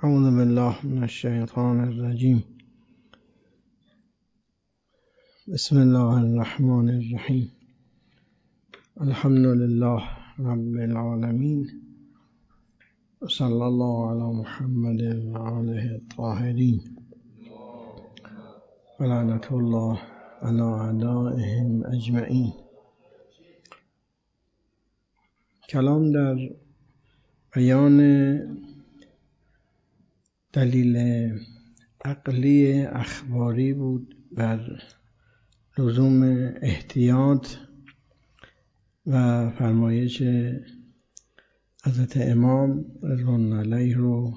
اعوذ بالله من الشیطان الرجیم. بسم الله الرحمن الرحیم. الحمد لله رب العالمین و صلی الله علی محمد و آله الطاهرین و لعنت الله علی اعدائهم اجمعین. کلام در بیان دلیل عقلی اخباری بود بر لزوم احتیاط و فرمایش حضرت امام رضوان الله علیه رو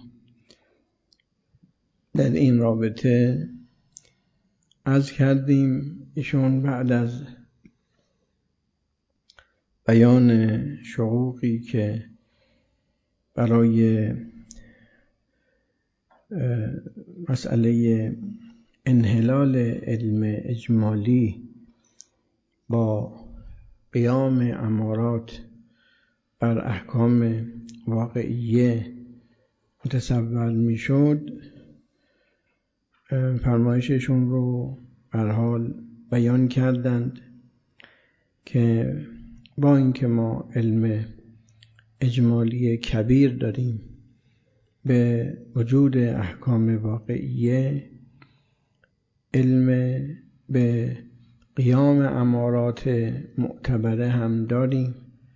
در این رابطه عرض کردیم. ایشون بعد از بیان شقوقی که برای مسئله انحلال علم اجمالی با قیام امارات بر احکام واقعیه متصور می شد، فرمایششون رو به هر حال بیان کردند که با اینکه ما علم اجمالی کبیر داریم به وجود احکام واقعیه، علم به قیام امارات معتبره هم داریم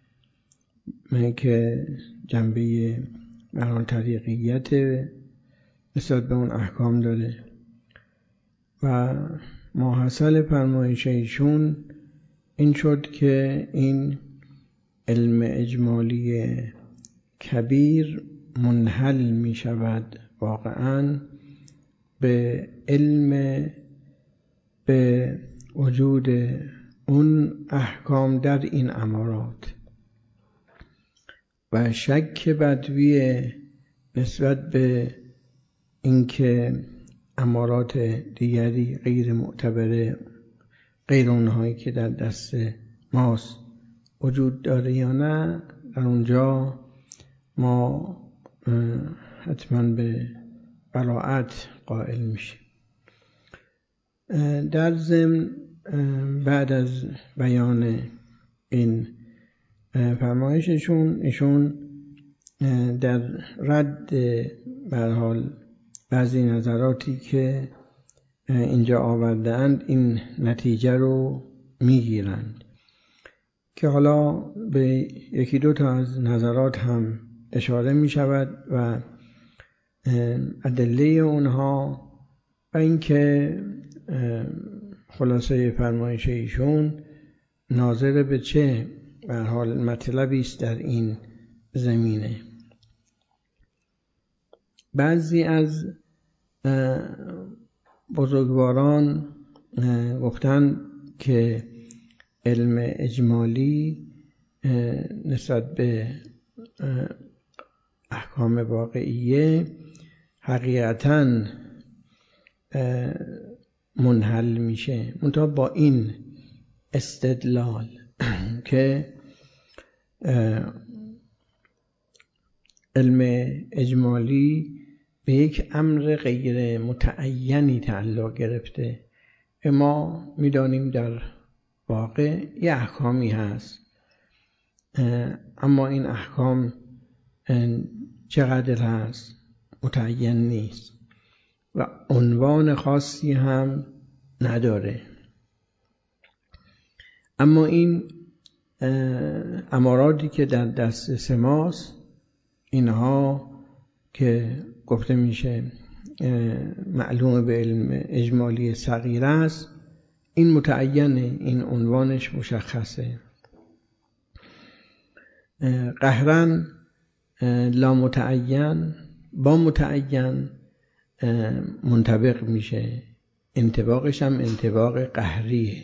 که جنبه بران طریقیت نسبت به اون احکام داره و ماحصل فرمایش ایشون این شد که این علم اجمالی کبیر منحل می شود واقعاً به علم به وجود اون احکام در این امارات و شک بدوی نسبت به اینکه امارات دیگری غیر معتبره غیر اونهایی که در دست ماست وجود داره یا نه، در اونجا ما حتما به براءت قائل میشیم. در ضمن بعد از بیان این فرمایششون ایشون در رد به هر حال بعضی نظراتی که اینجا آورده اند این نتیجه رو میگیرند که حالا به یکی دو تا از نظرات هم اشاره می شود و ادله اونها و اینکه خلاصه فرمایش ایشون ناظر به چه به هر حال مطلبی است در این زمینه. بعضی از بزرگواران گفتند که علم اجمالی نسبت به احکام واقعیه حقیقتاً منحل میشه، منتها با این استدلال که علم اجمالی به یک امر غیر متعینی تعلق گرفته. ما میدانیم در واقع یه احکامی هست، اما این احکام چقدر هست متعین نیست و عنوان خاصی هم نداره. اما این اماراتی که در دست ماست، اینها که گفته میشه معلوم به علم اجمالی صغیر است، این متعینه، این عنوانش مشخصه. قهرن لا متعین با متعین منطبق میشه، انطباقش هم انطباق قهریه،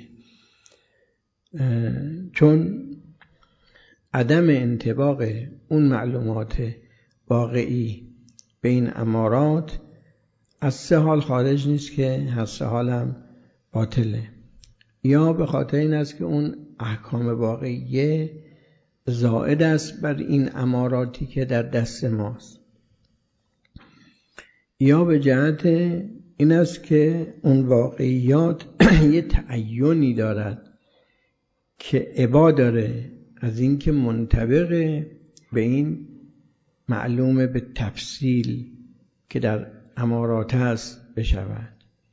چون عدم انطباق اون معلومات واقعی به این امارات از سه حال خارج نیست که هر سه حال هم باطله. یا به خاطر این است که اون احکام واقعیه زائد است بر این اماراتی که در دست ماست، یا به جهت این است که اون واقعیات یه تعینی دارد که ابا داره از این که منطبق به این معلوم به تفصیل که در امارات هست بشود.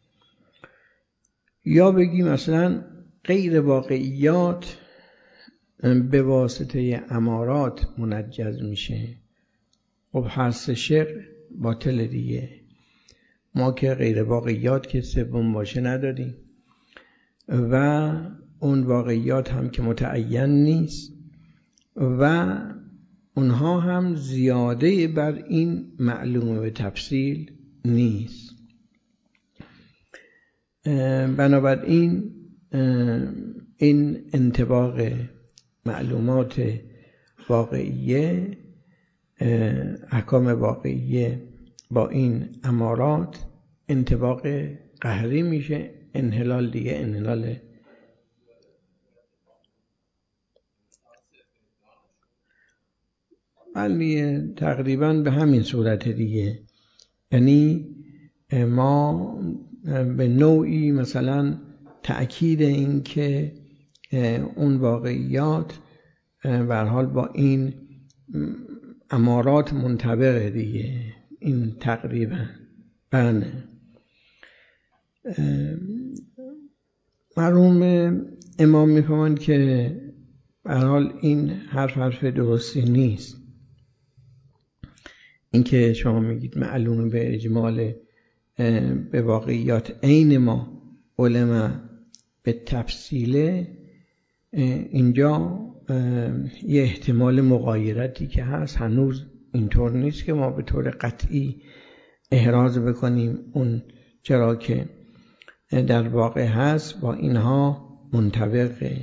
یا بگیم مثلا غیر واقعیات به واسطه امارات منجز میشه. خب حدس شعر باطل دیگه. ما که غیر واقعیات که سوم باشه نداریم و اون واقعیات هم که متعین نیست و اونها هم زیاده بر این معلومه به تفصیل نیست. بنابراین این انطباق معلومات واقعیه، احکام واقعیه با این امارات انطباق قهری میشه. انحلال دیگه انحلال ولی تقریبا به همین صورت دیگه. یعنی ما به نوعی مثلا تأکید این که اون واقعیات به هر حال با این امارات منطبقه دیگه. این تقریبا بله. مرحوم امام میفهمند که به هر حال این حرف درستی نیست. این که شما میگید معلومه به اجمال به واقعیات عین ما علما به تفصیله، اینجا یه احتمال مغایرتی که هست. هنوز اینطور نیست که ما به طور قطعی احراز بکنیم اون چرا که در واقع هست با اینها منطبقه.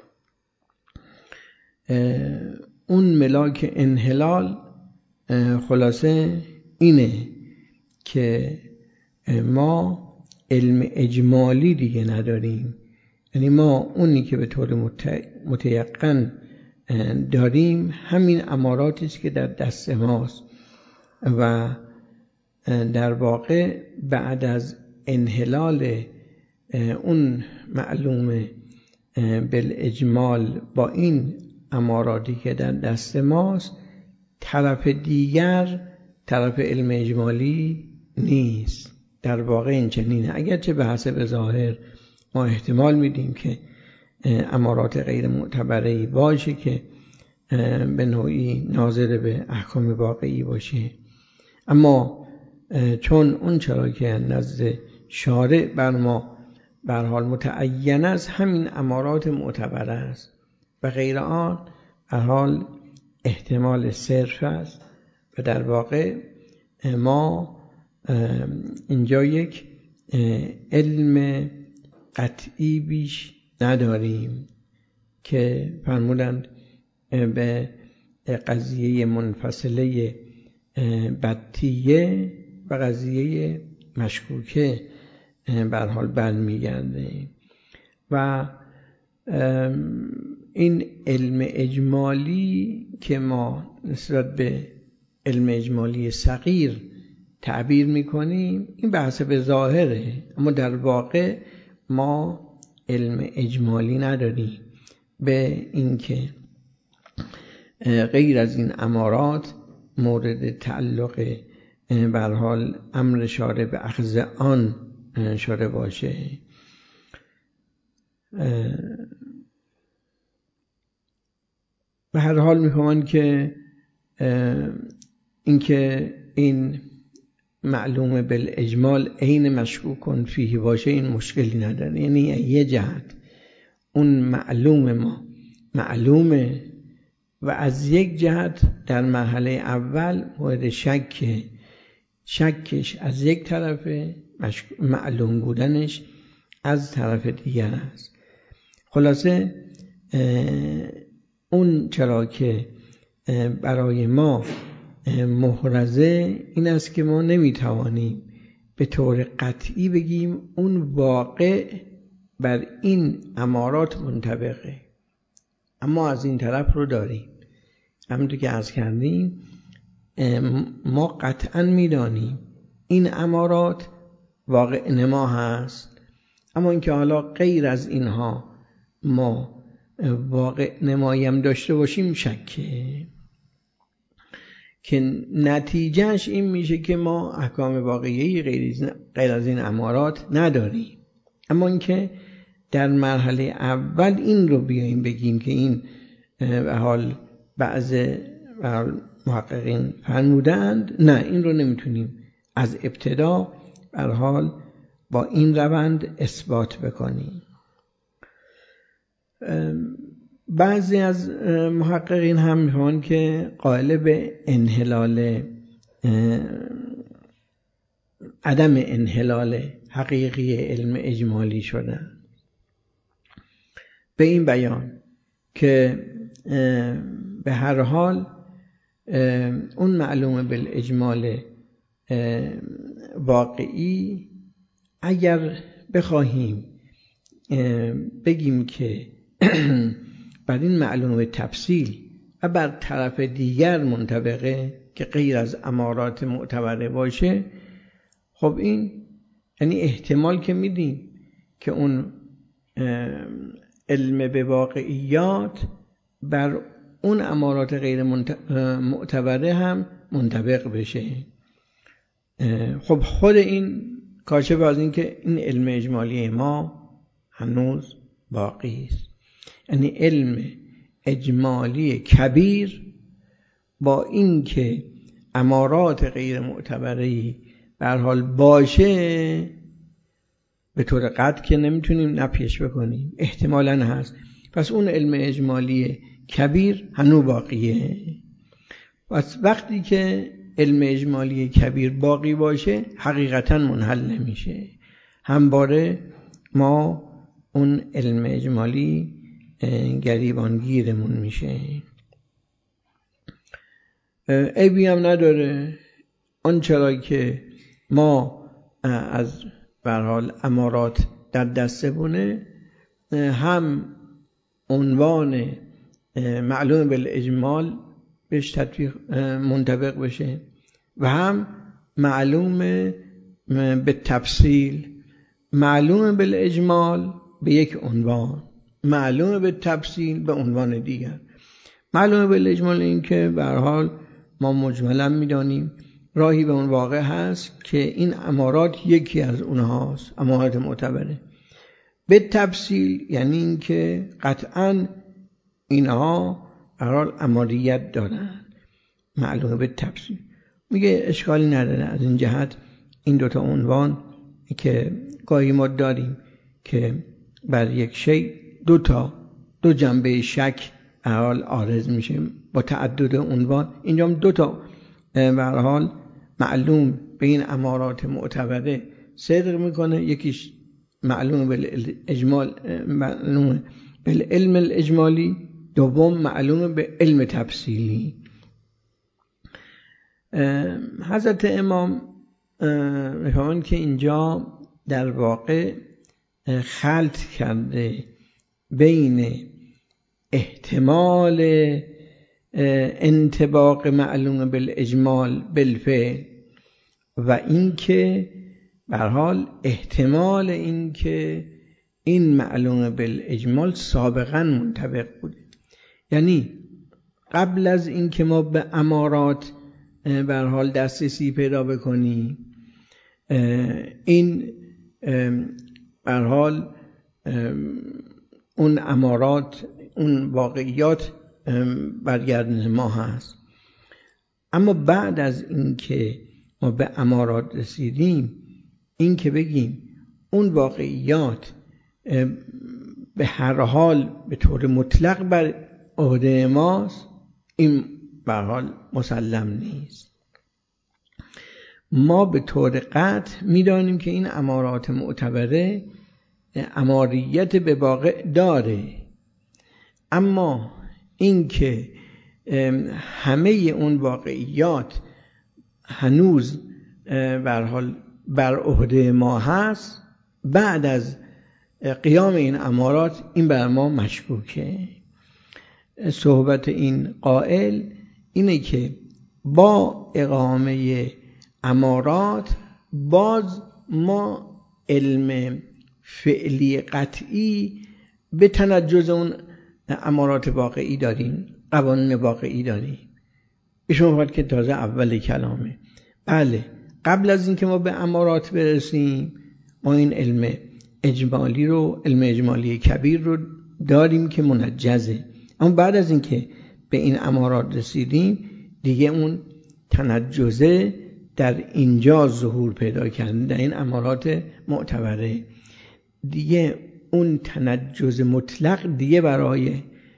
اون ملاک انحلال خلاصه اینه که ما علم اجمالی دیگه نداریم. یعنی ما اونی که به طور متیقن داریم همین اماراتی است که در دست ماست و در واقع بعد از انحلال اون معلومه بالاجمال با این اماراتی که در دست ماست، طرف دیگر طرف علم اجمالی نیست. در واقع این چنینه. اگرچه به حسب ظاهر ما احتمال میدیم که امارات غیر معتبری باشه که به نوعی ناظر به احکام واقعی باشه، اما چون اون چرا که نزد شارع بر ما به هر حال متعین است همین امارات معتبر است و غیر آن به هر حال احتمال صرف است و در واقع ما اینجا یک علم قطعی بیش نداریم که فرمودند به قضیه منفصله بطیه و قضیه مشکوکه به هر حال برمیگرده. و این علم اجمالی که ما نسبت به علم اجمالی صغیر تعبیر میکنیم این به حسب ظاهره، اما در واقع ما علم اجمالی نداریم به اینکه غیر از این امارات مورد تعلق به هر حال امر شارع به اخذ آن شده باشه. به هر حال میفهمن که اینکه این معلومه بالاجمال عین مشکوک فیه باشه این مشکلی نداره. یعنی یه جهت اون معلوم ما معلومه و از یک جهت در مرحله اول مورد شکش از یک طرف، معلوم بودنش از طرف دیگر است. خلاصه اون چرا که برای ما محرزه این است که ما نمیتوانیم به طور قطعی بگیم اون واقع بر این امارات منطبقه، اما از این طرف رو داریم. همونطور که عرض کردیم ما قطعا میدانیم این امارات واقع نما هست. اما اینکه حالا غیر از اینها ما واقع نمایی هم داشته باشیم شکه، که نتیجهش این میشه که ما احکام واقعی غیر از این امارات نداریم. اما اینکه در مرحله اول این رو بیاییم بگیم که این به حال بعض محققین فرمودند، نه، این رو نمیتونیم از ابتدا به حال با این روند اثبات بکنیم. بعضی از محققین هم میگن که قائل به انحلال، عدم انحلال حقیقی علم اجمالی شدن، به این بیان که به هر حال اون معلومه بالاجمال واقعی اگر بخواهیم بگیم که بر این معلومه تفصیل و بر طرف دیگر منطبقه که غیر از امارات معتبره باشه، خب این یعنی احتمال که میدیم که اون علم به واقعیات بر اون امارات غیر معتبره هم منطبق بشه. خب خود این کاشف از این که این علم اجمالی ما هنوز باقی است. یعنی علم اجمالی کبیر با این که امارات غیر معتبری به هر حال باشه، به طور قطع که نمیتونیم نفیش بکنیم، احتمالاً هست. پس اون علم اجمالی کبیر هنوز باقیه. پس وقتی که علم اجمالی کبیر باقی باشه حقیقتاً منحل نمیشه، همواره ما اون علم اجمالی گریبانگیرمون میشه. عیبی هم نداره آن، چرا که ما از به هر حال امارات در دستمونه، هم عنوان معلوم بالاجمال بهش تطبیق منطبق بشه و هم معلوم به تفصیل. معلوم بالاجمال به یک عنوان، معلوم به تفصیل به عنوان دیگر. معلوم بالاجمال این که به هر حال ما مجملا میدانیم راهی به اون واقع هست که این امارات یکی از اونهاست، امارات معتبره. به تفصیل یعنی این که قطعاً اینها به هر حال اماریت دارن. معلومه به تفصیل میگه اشکالی نداره از این جهت این دوتا عنوان که گاهی ما داریم که بر یک شی دو جنبه شک به هر حال عارض میشه با تعدد عنوان. اینجا هم دوتا به هر حال معلوم به این امارات معتبره صدق میکنه، یکیش معلوم بالاجمال، معلوم بالعلم الاجمالی، دوم معلوم به علم تفصیلی. حضرت امام میفهمن که اینجا در واقع خلط کرده بین احتمال انطباق معلوم بالاجمال بالفعل و این که به هر حال احتمال این که این معلوم بالاجمال سابقا منطبق بوده. یعنی قبل از این که ما به امارات به هر حال دسترسی پیدا بکنیم، این به هر حال اون امارات، اون واقعیات برگردن ما هست. اما بعد از این که ما به امارات رسیدیم، این که بگیم اون واقعیات به هر حال به طور مطلق بر عهده ماست، این به هر حال مسلم نیست. ما به طور قطع میدانیم که این امارات معتبره اماریت به واقع داره، اما این که همه اون واقعیات هنوز به هر حال بر عهده ما هست، بعد از قیام این امارات این بر ما مشکوکه. صحبت این قائل اینه که با اقامه امارات باز ما علم فعلی قطعی به تنجز اون امارات واقعی داریم، قوانین واقعی داریم. ایشون باید که تازه اول کلامه. بله، قبل از اینکه ما به امارات برسیم ما این علم اجمالی کبیر رو داریم که منجزه. اما بعد از اینکه به این امارات رسیدیم دیگه اون تنجزه در اینجا ظهور پیدا کرده، در این امارات معتبره. دیگه اون تنجز مطلق دیگه برای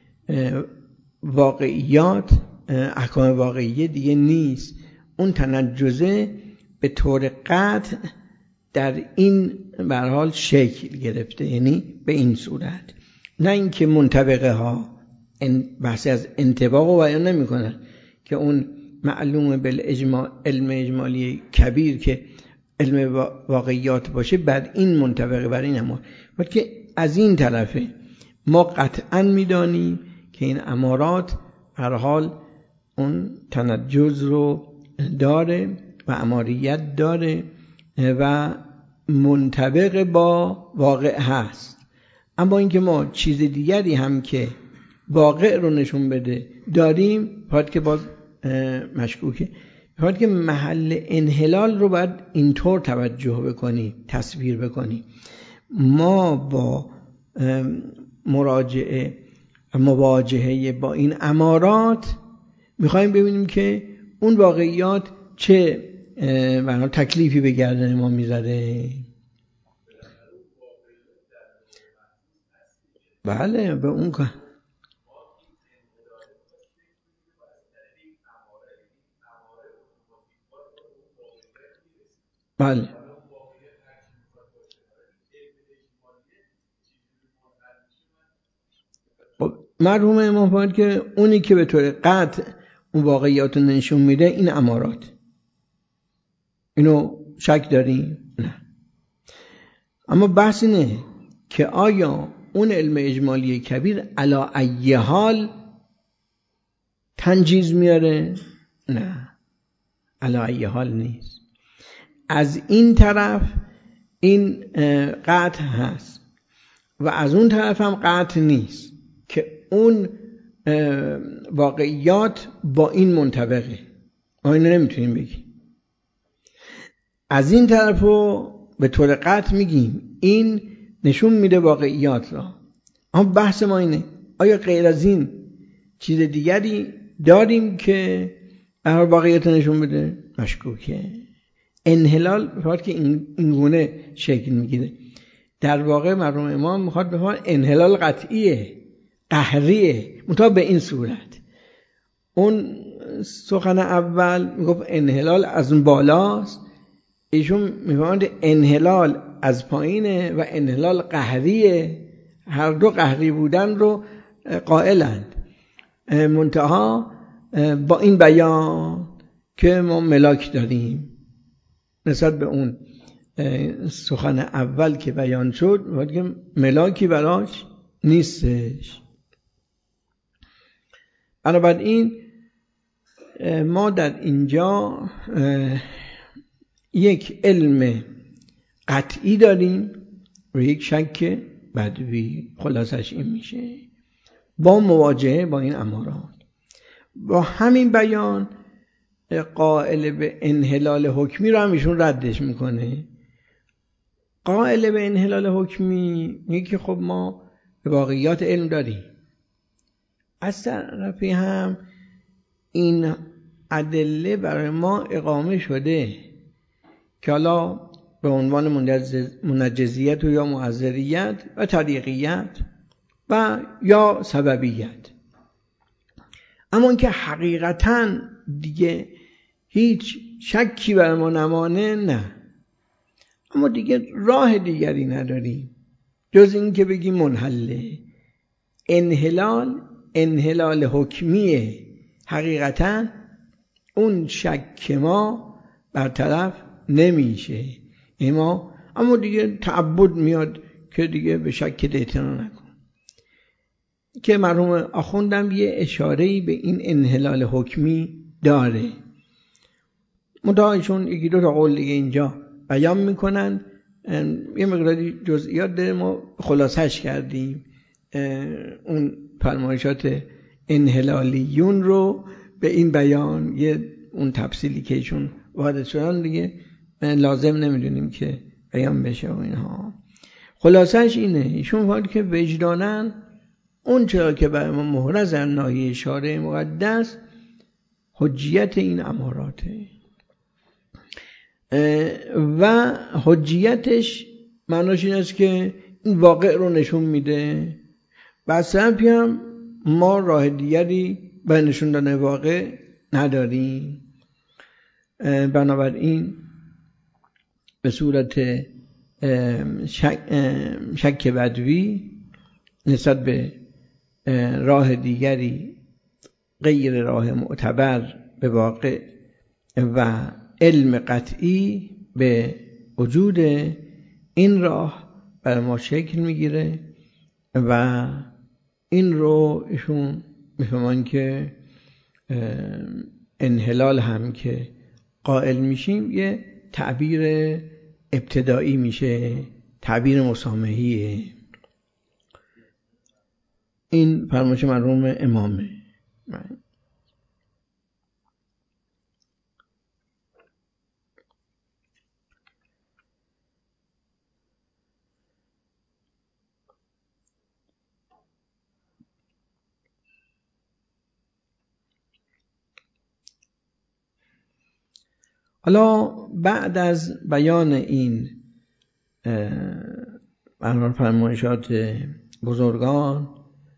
واقعیات، احکام واقعیه دیگه نیست. اون تنجزه به طور قطع در این به هر حال شکل گرفته، یعنی به این صورت، نه اینکه منطبقه ها بحثی از انطباق رو بیان نمی‌کنن که اون معلومه علم اجمالی کبیر که علم واقعیات باشه بر این منطبقه، بر این امار. وقتی که از این طرفه ما قطعا میدانیم که این امارات هر حال اون تنجز رو داره و اماریت داره و منطبق با واقع هست. اما اینکه ما چیز دیگری هم که واقع رو نشون بده داریم، باید که باز مشکوکه. باید که محل انحلال رو باید اینطور توجه بکنیم، تصویر بکنیم. ما با مواجهه با این امارات میخوایم ببینیم که اون واقعیات چه تکلیفی به گردن ما میذاره. بله، به اون که بله مرحوم امام باید که اونی که به طور قطع اون واقعیات رو نشون میده این امارات. اینو شک داریم؟ نه. اما بحث اینه که آیا اون علم اجمالی کبیر علی ای حال تنجیز میاره؟ نه، علی ای حال نیست. از این طرف این قطع هست و از اون طرف هم قطع نیست که اون واقعیات با این منطبقه. ما اینو نمیتونیم بگیم. از این طرف رو به طور قطع میگیم این نشون میده واقعیات را. اما بحث ما اینه آیا غیر از این چیز دیگری داریم که واقعیت نشون بده؟ مشکوکه. انحلال بخواد که این گونه شکل میگیره. در واقع مرحوم امام میخواد بفرماید انحلال قطعیه، قهریه، منتها به این صورت. اون سخن اول میگفت انحلال از اون بالاست، ایشون میفرماید انحلال از پایینه و انحلال قهریه. هر دو قهری بودن رو قائلند، منتها با این بیان که ما ملاک داریم نسبت به اون سخن اول که بیان شد که ملاکی براش نیستش. بنابراین ما در اینجا یک علم قطعی داریم و یک شک بدوی. خلاصش این میشه با مواجهه با این امارات. با همین بیان قائل به انحلال حکمی رو هم ایشون ردش میکنه. قائل به انحلال حکمی میگه که خب ما به واقعیات علم داریم، از طرفی هم این ادله برای ما اقامه شده که حالا به عنوان منجزیت و یا معذریت و طریقیت و یا سببیت. اما اینکه حقیقتاً دیگه هیچ شکی بر ما نمانه، نه. اما دیگه راه دیگری نداریم جز این که بگیم منحله. انحلال حکمیه. حقیقتاً اون شک ما برطرف نمیشه. اما دیگه تعبد میاد که دیگه به شک اعتنا نکن. که مرحوم آخوندم یه اشاره‌ای به این انحلال حکمی داره. مدعایشون یکی دو تا قول دیگه اینجا بیان میکنن. یه مقداری جزئیات داره، ما خلاصش کردیم. اون فرمایشات انحلالیون رو به این بیان، اون تفصیلی که ایشون وارد شدن دیگه لازم نمیدونیم که بیان بشه و اینها. خلاصش اینه، ایشون وارد که وجدانن اون چرا که برای ما محرز از ناحیه شارع مقدس حجیت این اماراته و حجیتش معناش این است که این واقع رو نشون میده. بس هم ما راه دیگری برای نشون دادن واقع نداریم. بنابراین به صورت شک بدوی نسبت به راه دیگری غیر راه معتبر به واقع و علم قطعی به وجود این راه برای ما شکل میگیره و این رو ایشون میفهمن که انحلال هم که قائل میشیم یه تعبیر ابتدایی میشه، تعبیر مسامحیه. این فرمایش مرحوم امامه. حالا بعد از بیان این فرمایشات بزرگان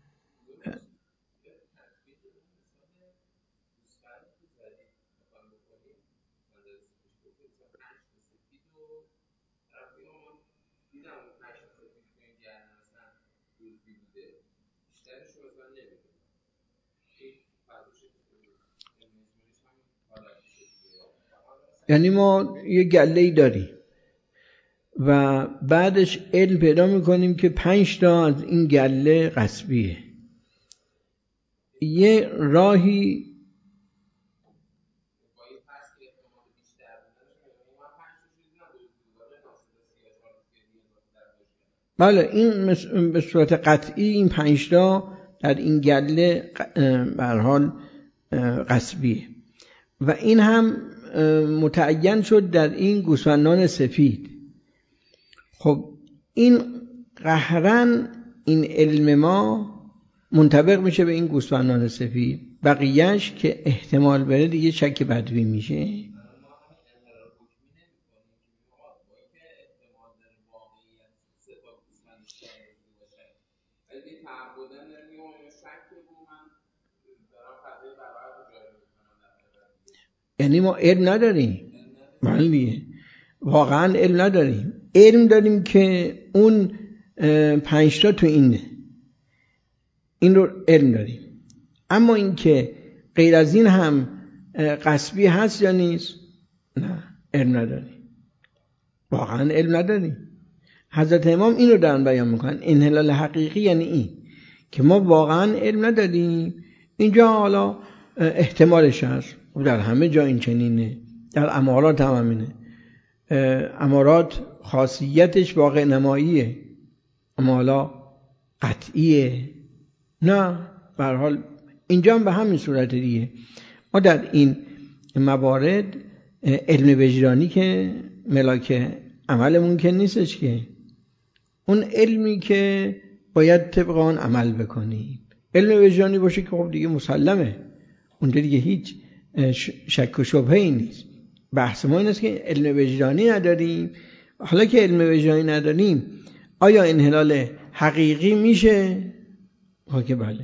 یعنی ما یه گله‌ای داریم و بعدش علم پیدا میکنیم که 5 تا از این گله غصبیه. یه راهی بله، این به صورت قطعی این 5 تا در این گله به هر حال غصبیه و این هم متعین شد در این گوسفندان سفید. خب این قهرن این علم ما منطبق میشه به این گوسفندان سفید، بقیهش که احتمال بره دیگه شک بدوی میشه. یعنی ما علم نداریم، بله واقعا علم نداریم. علم داریم که اون 5 تا تو این رو علم داریم، اما این که غیر از این هم غصبی هست یا نیست، نه علم نداریم، واقعا علم نداریم. حضرت امام این رو دارن بیان میکنن. انحلال حقیقی یعنی این که ما واقعا علم نداریم. اینجا حالا احتمالش هست، در همه جا این چنینه، در امارات هم همینه. امارات خاصیتش واقع نماییه، اما حالا قطعیه نه. به هر حال اینجا هم به همین صورت دیگه. ما در این موارد علم وجدانی که ملاک عملمون که نیستش، که اون علمی که باید طبق آن عمل بکنیم علم وجدانی باشه که خب دیگه مسلمه، اونجا دیگه هیچ شک و شبهه‌ای نیست. بحث ما این است که علم وجدانی نداریم. حالا که علم وجدانی نداریم آیا انحلال حقیقی میشه؟ که بله.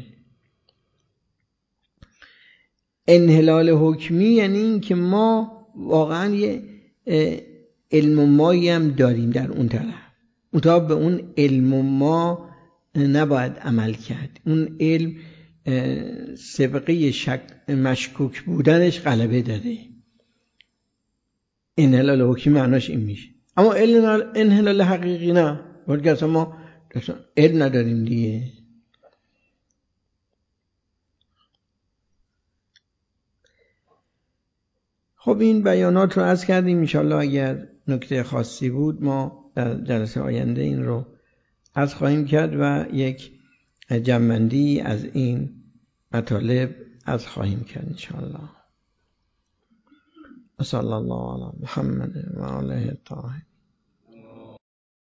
انحلال حکمی یعنی این که ما واقعا یه علم مایی هم داریم در اون طرف، منتها به اون علم ما نباید عمل کرد. اون علم سبقه مشکوک بودنش غلبه داره. انحلال حکمی معناش این میشه. اما انحلال حقیقی نه، بلکه اصلا ما علم نداریم دیگه. خب این بیانات رو عرض کردیم. انشاءالله اگر نکته خاصی بود ما در جلسه آینده این رو عرض خواهیم کرد و یک جمع‌بندی از این مطالب عرض خواهیم کرد انشاءالله. صلی الله علی محمد و آله الطاهرین.